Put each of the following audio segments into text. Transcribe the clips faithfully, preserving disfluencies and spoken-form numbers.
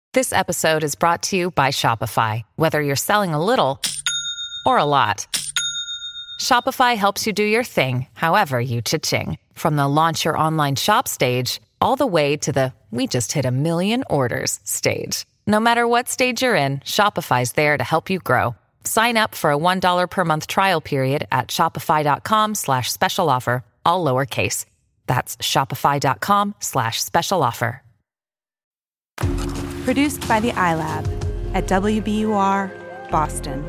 This episode is brought to you by Shopify. Whether you're selling a little or a lot, Shopify helps you do your thing, however you cha-ching. From the launch your online shop stage, all the way to the we just hit a million orders stage. No matter what stage you're in, Shopify's there to help you grow. Sign up for a one dollar per month trial period at shopify.com slash special offer, all lowercase. That's shopify.com slash special offer. Produced by the iLab at W B U R, Boston.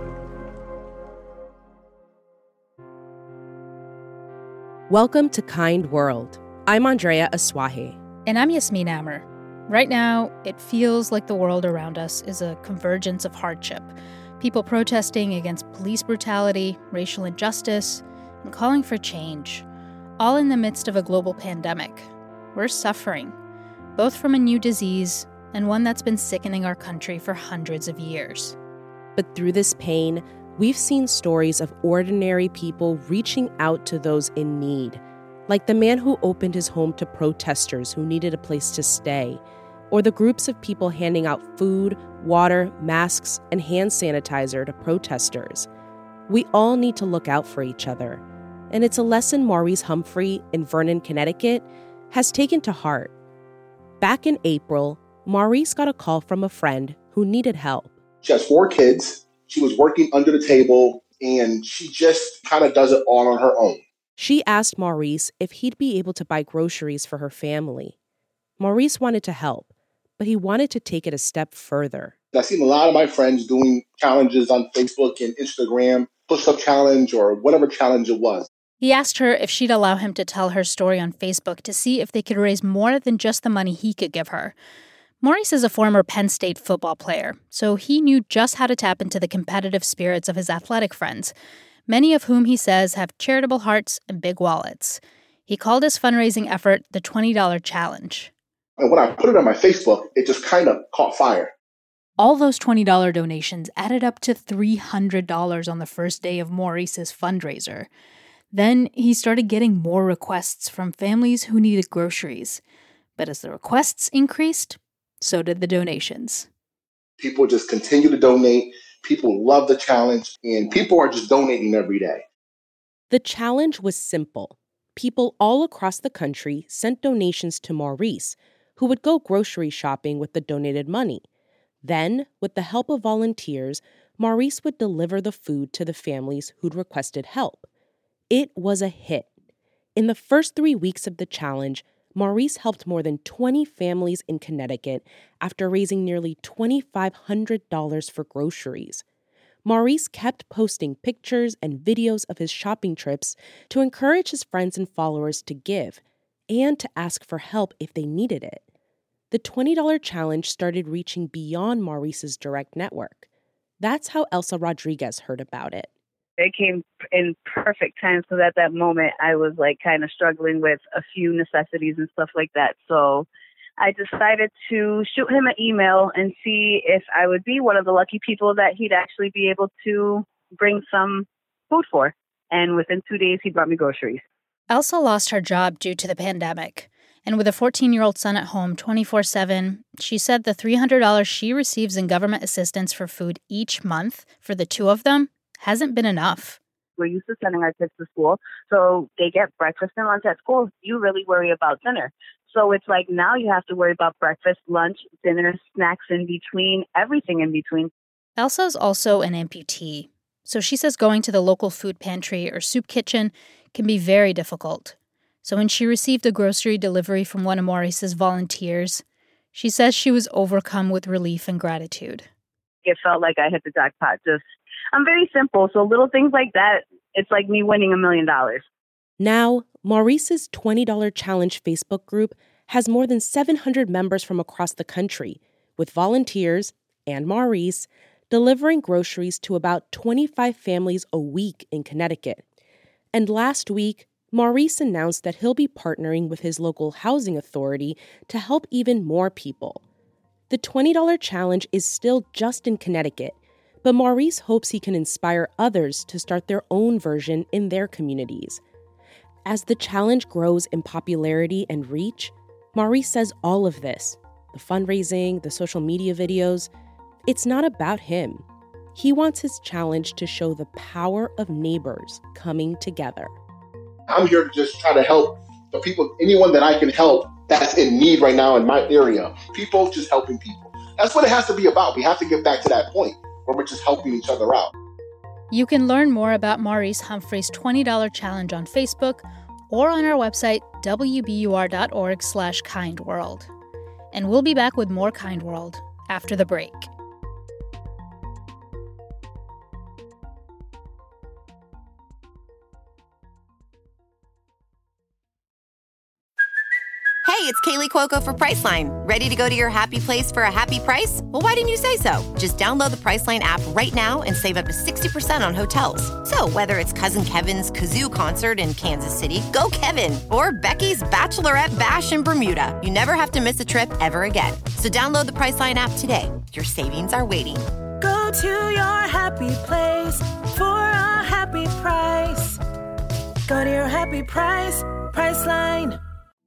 Welcome to Kind World. I'm Andrea Asuaje. And I'm Yasmin Amer. Right now, it feels like the world around us is a convergence of hardship. People protesting against police brutality, racial injustice, and calling for change. All in the midst of a global pandemic. We're suffering, both from a new disease and one that's been sickening our country for hundreds of years. But through this pain, we've seen stories of ordinary people reaching out to those in need, like the man who opened his home to protesters who needed a place to stay, or the groups of people handing out food, water, masks, and hand sanitizer to protesters. We all need to look out for each other, and it's a lesson Maurice Humphrey in Vernon, Connecticut, has taken to heart. Back in April, Maurice got a call from a friend who needed help. She has four kids. She was working under the table, and she just kind of does it all on her own. She asked Maurice if he'd be able to buy groceries for her family. Maurice wanted to help, but he wanted to take it a step further. I've seen a lot of my friends doing challenges on Facebook and Instagram, push-up challenge or whatever challenge it was. He asked her if she'd allow him to tell her story on Facebook to see if they could raise more than just the money he could give her. Maurice is a former Penn State football player, so he knew just how to tap into the competitive spirits of his athletic friends, many of whom he says have charitable hearts and big wallets. He called his fundraising effort the twenty dollars Challenge. And when I put it on my Facebook, it just kind of caught fire. All those twenty dollars donations added up to three hundred dollars on the first day of Maurice's fundraiser. Then he started getting more requests from families who needed groceries. But as the requests increased, so did the donations. People just continue to donate. People love the challenge, and people are just donating every day. The challenge was simple. People all across the country sent donations to Maurice, who would go grocery shopping with the donated money. Then, with the help of volunteers, Maurice would deliver the food to the families who'd requested help. It was a hit. In the first three weeks of the challenge, Maurice helped more than twenty families in Connecticut after raising nearly two thousand five hundred dollars for groceries. Maurice kept posting pictures and videos of his shopping trips to encourage his friends and followers to give and to ask for help if they needed it. The twenty dollars challenge started reaching beyond Maurice's direct network. That's how Elsa Rodriguez heard about it. It came in perfect time because at that moment I was like kind of struggling with a few necessities and stuff like that. So I decided to shoot him an email and see if I would be one of the lucky people that he'd actually be able to bring some food for. And within two days, he brought me groceries. Elsa lost her job due to the pandemic. And with a fourteen-year-old son at home twenty-four seven, she said the three hundred dollars she receives in government assistance for food each month for the two of them hasn't been enough. We're used to sending our kids to school, so they get breakfast and lunch at school. You really worry about dinner. So it's like now you have to worry about breakfast, lunch, dinner, snacks in between, everything in between. Elsa's also an amputee, so she says going to the local food pantry or soup kitchen can be very difficult. So when she received a grocery delivery from one of Maurice's volunteers, she says she was overcome with relief and gratitude. It felt like I hit the jackpot. Just, I'm very simple, so little things like that, it's like me winning a million dollars. Now, Maurice's twenty dollars Challenge Facebook group has more than seven hundred members from across the country, with volunteers and Maurice delivering groceries to about twenty-five families a week in Connecticut. And last week, Maurice announced that he'll be partnering with his local housing authority to help even more people. The twenty dollars Challenge is still just in Connecticut, but Maurice hopes he can inspire others to start their own version in their communities. As the challenge grows in popularity and reach, Maurice says all of this, the fundraising, the social media videos, it's not about him. He wants his challenge to show the power of neighbors coming together. I'm here to just try to help the people, anyone that I can help that's in need right now in my area. People just helping people. That's what it has to be about. We have to get back to that point where we're just helping each other out. You can learn more about Maurice Humphrey's twenty dollars challenge on Facebook or on our website, w b u r dot org slash kind world. And we'll be back with more Kind World after the break. Hey, it's Kaylee Cuoco for Priceline. Ready to go to your happy place for a happy price? Well, why didn't you say so? Just download the Priceline app right now and save up to sixty percent on hotels. So whether it's Cousin Kevin's Kazoo Concert in Kansas City, go Kevin, or Becky's Bachelorette Bash in Bermuda, you never have to miss a trip ever again. So download the Priceline app today. Your savings are waiting. Go to your happy place for a happy price. Go to your happy price, Priceline.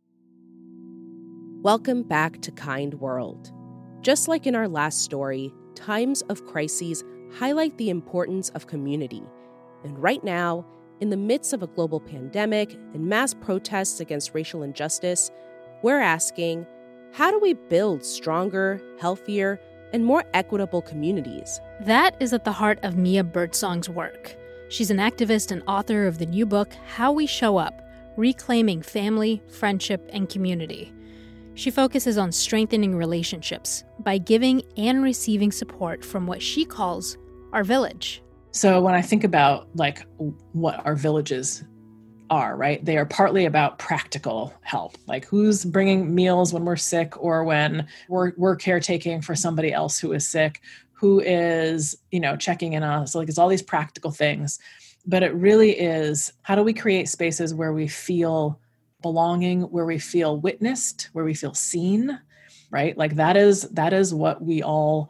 Welcome back to Kind World. Just like in our last story, times of crises highlight the importance of community. And right now, in the midst of a global pandemic and mass protests against racial injustice, we're asking, how do we build stronger, healthier, and more equitable communities? That is at the heart of Mia Birdsong's work. She's an activist and author of the new book, How We Show Up, Reclaiming Family, Friendship, and Community. She focuses on strengthening relationships by giving and receiving support from what she calls our village. So when I think about like what our villages are, right, they are partly about practical help, like who's bringing meals when we're sick or when we're, we're caretaking for somebody else who is sick, who is, you know, checking in on us. So like it's all these practical things, but it really is, how do we create spaces where we feel belonging, where we feel witnessed, where we feel seen, right? Like that is that is what we all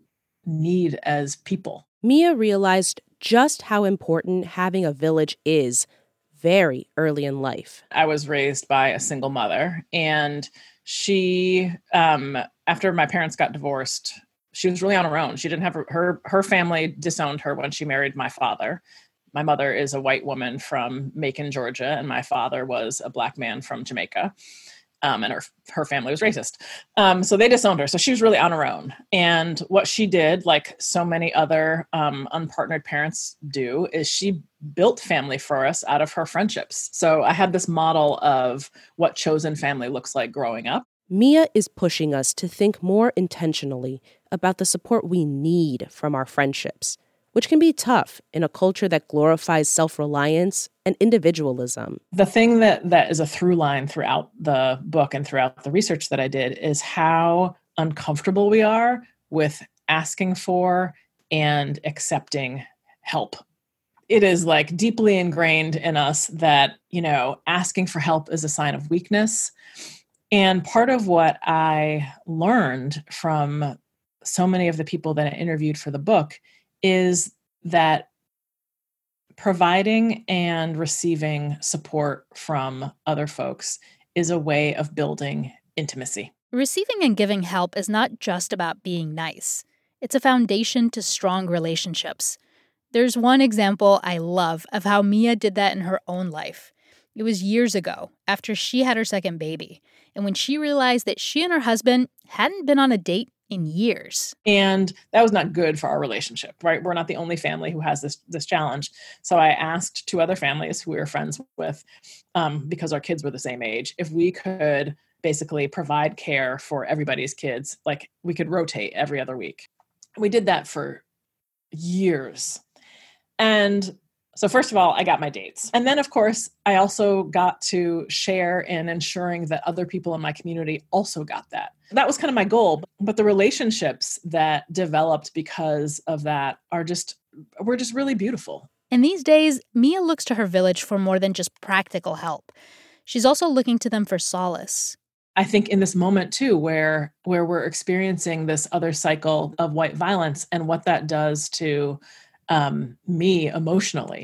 need as people. Mia realized just how important having a village is very early in life. I was raised by a single mother, and she, um, after my parents got divorced, she was really on her own. She didn't have her, her, her family disowned her when she married my father. My mother is a white woman from Macon, Georgia, and my father was a black man from Jamaica. Um, and her her family was racist. Um, so they disowned her. So she was really on her own. And what she did, like so many other um, unpartnered parents do, is she built family for us out of her friendships. So I had this model of what chosen family looks like growing up. Mia is pushing us to think more intentionally about the support we need from our friendships, which can be tough in a culture that glorifies self-reliance and individualism. The thing that, that is a through line throughout the book and throughout the research that I did is how uncomfortable we are with asking for and accepting help. It is like deeply ingrained in us that, you know, asking for help is a sign of weakness. And part of what I learned from so many of the people that I interviewed for the book is that providing and receiving support from other folks is a way of building intimacy. Receiving and giving help is not just about being nice. It's a foundation to strong relationships. There's one example I love of how Mia did that in her own life. It was years ago, after she had her second baby, and when she realized that she and her husband hadn't been on a date in years. And that was not good for our relationship, right? We're not the only family who has this this challenge. So I asked two other families who we were friends with, um, because our kids were the same age, if we could basically provide care for everybody's kids, like we could rotate every other week. We did that for years. And so first of all, I got my dates. And then, of course, I also got to share in ensuring that other people in my community also got that. That was kind of my goal. But the relationships that developed because of that are just, were just really beautiful. And these days, Mia looks to her village for more than just practical help. She's also looking to them for solace. I think in this moment, too, where where we're experiencing this other cycle of white violence and what that does to um, me emotionally,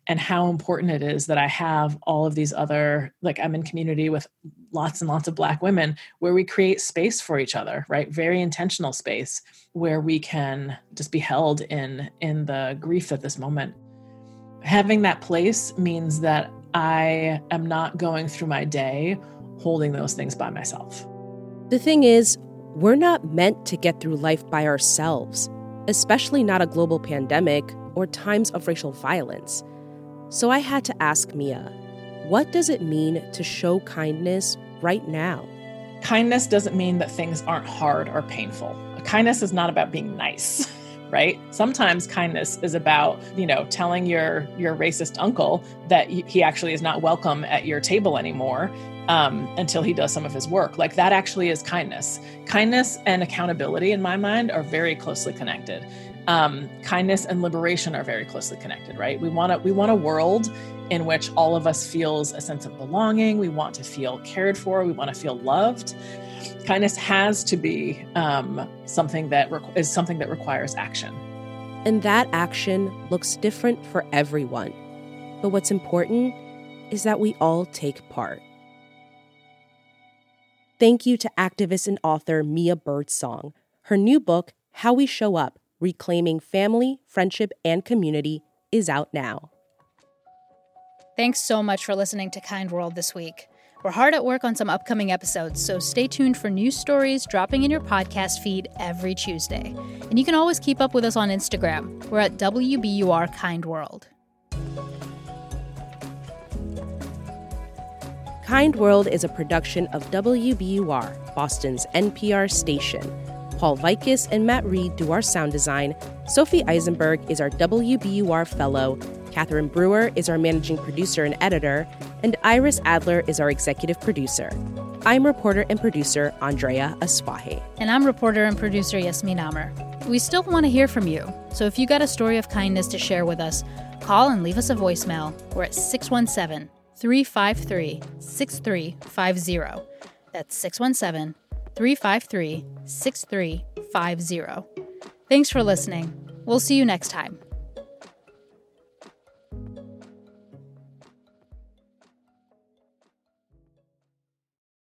and how important it is that I have all of these other, like I'm in community with lots and lots of Black women where we create space for each other, right? Very intentional space where we can just be held in, in the grief at this moment. Having that place means that I am not going through my day holding those things by myself. The thing is, we're not meant to get through life by ourselves, especially not a global pandemic or times of racial violence. So I had to ask Mia, what does it mean to show kindness right now? Kindness doesn't mean that things aren't hard or painful. Kindness is not about being nice, right? Sometimes kindness is about, you know, telling your, your racist uncle that he actually is not welcome at your table anymore um, until he does some of his work. Like that actually is kindness. Kindness and accountability, in my mind, are very closely connected. Um, kindness and liberation are very closely connected, right? We want a, we want a world in which all of us feels a sense of belonging. We want to feel cared for. We want to feel loved. Kindness has to be um, something that requ- is something that requires action. And that action looks different for everyone. But what's important is that we all take part. Thank you to activist and author Mia Birdsong. Her new book, How We Show Up, Reclaiming Family, Friendship, and Community, is out now. Thanks so much for listening to Kind World this week. We're hard at work on some upcoming episodes, so stay tuned for news stories dropping in your podcast feed every Tuesday. And you can always keep up with us on Instagram. We're at W B U R Kind World. Kind World is a production of W B U R, Boston's N P R station. Paul Vikis and Matt Reed do our sound design. Sophie Eisenberg is our W B U R fellow. Catherine Brewer is our managing producer and editor. And Iris Adler is our executive producer. I'm reporter and producer Andrea Aswahe. And I'm reporter and producer Yasmin Amer. We still want to hear from you. So if you got a story of kindness to share with us, call and leave us a voicemail. We're at six one seven, three five three, six three five zero. That's six one seven, three five three, six three five zero. Thanks for listening. We'll see you next time.